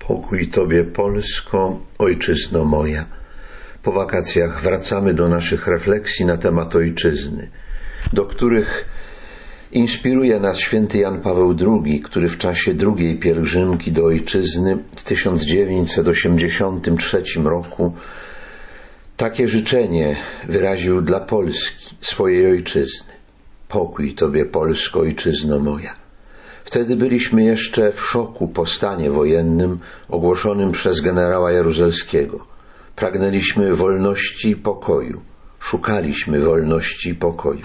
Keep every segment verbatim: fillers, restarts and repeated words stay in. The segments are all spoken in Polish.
Pokój Tobie, Polsko, ojczyzno moja. Po wakacjach wracamy do naszych refleksji na temat ojczyzny, do których inspiruje nas święty Jan Paweł drugi, który w czasie drugiej pielgrzymki do ojczyzny w tysiąc dziewięćset osiemdziesiątym trzecim roku takie życzenie wyraził dla Polski, swojej ojczyzny. Pokój Tobie, Polsko, ojczyzno moja. Wtedy byliśmy jeszcze w szoku po stanie wojennym ogłoszonym przez generała Jaruzelskiego. Pragnęliśmy wolności i pokoju. Szukaliśmy wolności i pokoju.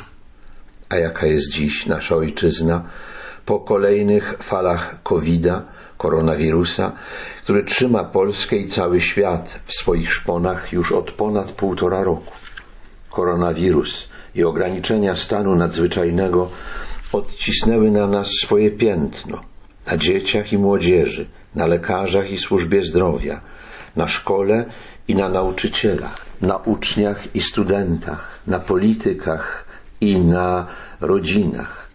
A jaka jest dziś nasza ojczyzna po kolejnych falach kowida, koronawirusa, który trzyma Polskę i cały świat w swoich szponach już od ponad półtora roku. Koronawirus i ograniczenia stanu nadzwyczajnego odcisnęły na nas swoje piętno, na dzieciach i młodzieży, na lekarzach i służbie zdrowia, na szkole i na nauczycielach, na uczniach i studentach, na politykach i na rodzinach.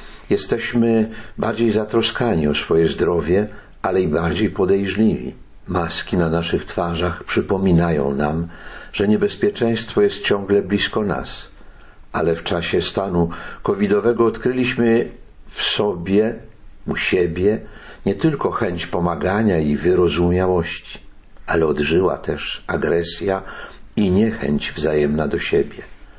Jesteśmy bardziej zatroskani o swoje zdrowie, ale i bardziej podejrzliwi. Maski na naszych twarzach przypominają nam, że niebezpieczeństwo jest ciągle blisko nas. Ale w czasie stanu covidowego odkryliśmy w sobie, u siebie, nie tylko chęć pomagania i wyrozumiałości, ale odżyła też agresja i niechęć wzajemna do siebie.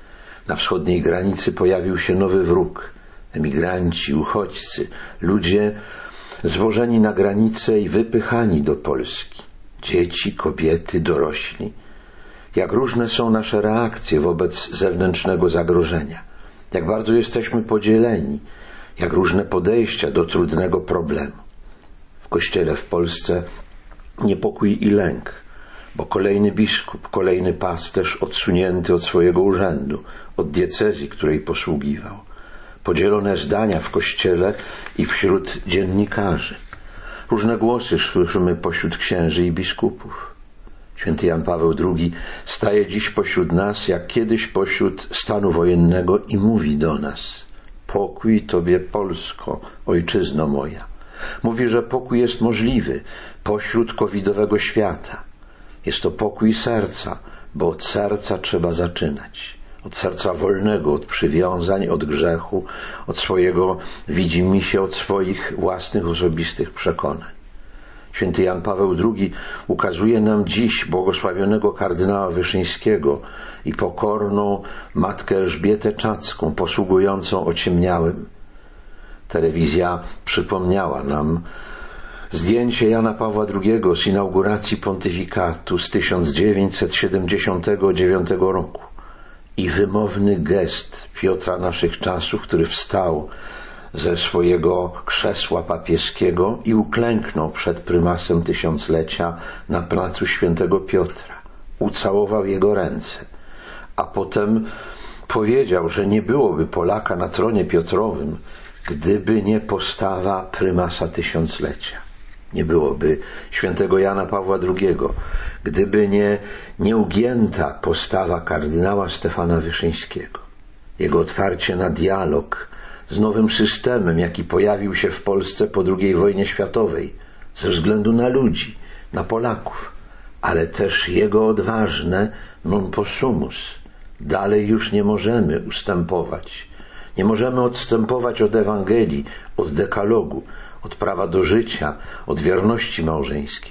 Na wschodniej granicy pojawił się nowy wróg, emigranci, uchodźcy, ludzie zwożeni na granicę i wypychani do Polski, dzieci, kobiety, dorośli. Jak różne są nasze reakcje wobec zewnętrznego zagrożenia, jak bardzo jesteśmy podzieleni, jak różne podejścia do trudnego problemu. W Kościele w Polsce niepokój i lęk, bo kolejny biskup, kolejny pasterz odsunięty od swojego urzędu, od diecezji, której posługiwał. Podzielone zdania w Kościele i wśród dziennikarzy. Różne głosy słyszymy pośród księży i biskupów. Święty Jan Paweł drugi staje dziś pośród nas, jak kiedyś pośród stanu wojennego i mówi do nas: pokój Tobie, Polsko, ojczyzno moja. Mówi, że pokój jest możliwy pośród covidowego świata. Jest to pokój serca, bo od serca trzeba zaczynać. Od serca wolnego, od przywiązań, od grzechu, od swojego widzimisię, od swoich własnych osobistych przekonań. Święty Jan Paweł drugi ukazuje nam dziś błogosławionego kardynała Wyszyńskiego i pokorną matkę Elżbietę Czacką, posługującą ociemniałym. Telewizja przypomniała nam zdjęcie Jana Pawła drugiego z inauguracji pontyfikatu z tysiąc dziewięćset siedemdziesiątego dziewiątego roku i wymowny gest Piotra naszych czasów, który wstał ze swojego krzesła papieskiego i uklęknął przed prymasem tysiąclecia na placu Świętego Piotra. Ucałował jego ręce, a potem powiedział, że nie byłoby Polaka na tronie Piotrowym, gdyby nie postawa prymasa tysiąclecia. Nie byłoby świętego Jana Pawła drugiego, gdyby nie nieugięta postawa kardynała Stefana Wyszyńskiego. Jego otwarcie na dialog z nowym systemem, jaki pojawił się w Polsce po drugiej wojnie światowej, ze względu na ludzi, na Polaków, ale też jego odważne non possumus. Dalej już nie możemy ustępować. Nie możemy odstępować od Ewangelii, od dekalogu, od prawa do życia, od wierności małżeńskiej.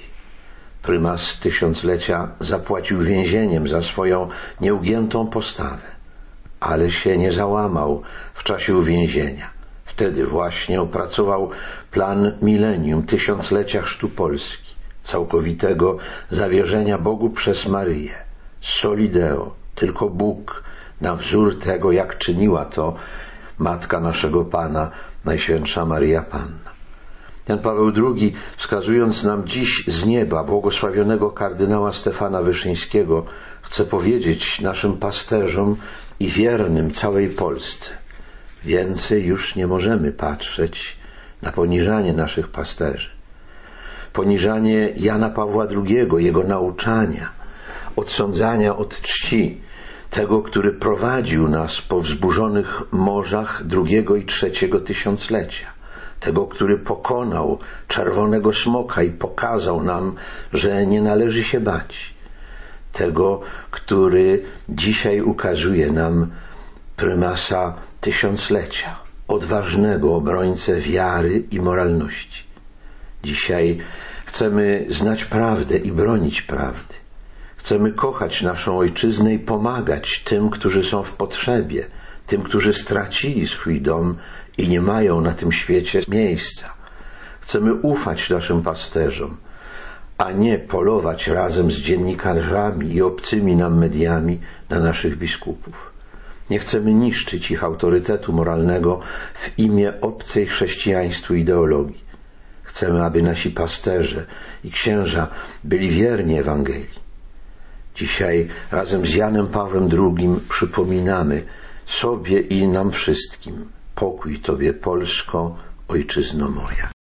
Prymas tysiąclecia zapłacił więzieniem za swoją nieugiętą postawę, ale się nie załamał w czasie uwięzienia. Wtedy właśnie opracował plan milenium, tysiąclecia chrztu Polski, całkowitego zawierzenia Bogu przez Maryję. Soli Deo, tylko Bóg, na wzór tego, jak czyniła to Matka naszego Pana, Najświętsza Maryja Panna. Jan Paweł drugi, wskazując nam dziś z nieba błogosławionego kardynała Stefana Wyszyńskiego, chce powiedzieć naszym pasterzom i wiernym całej Polsce: więcej już nie możemy patrzeć na poniżanie naszych pasterzy. Poniżanie Jana Pawła drugiego, jego nauczania, odsądzania od czci, tego, który prowadził nas po wzburzonych morzach drugiego i trzeciego tysiąclecia, tego, który pokonał czerwonego smoka i pokazał nam, że nie należy się bać, tego, który dzisiaj ukazuje nam prymasa tysiąclecia, odważnego obrońcę wiary i moralności. Dzisiaj chcemy znać prawdę i bronić prawdy. Chcemy kochać naszą ojczyznę i pomagać tym, którzy są w potrzebie, tym, którzy stracili swój dom i nie mają na tym świecie miejsca. Chcemy ufać naszym pasterzom, a nie polować razem z dziennikarzami i obcymi nam mediami na naszych biskupów. Nie chcemy niszczyć ich autorytetu moralnego w imię obcej chrześcijaństwu ideologii. Chcemy, aby nasi pasterze i księża byli wierni Ewangelii. Dzisiaj razem z Janem Pawłem drugim przypominamy sobie i nam wszystkim: pokój Tobie, Polsko, ojczyzno moja.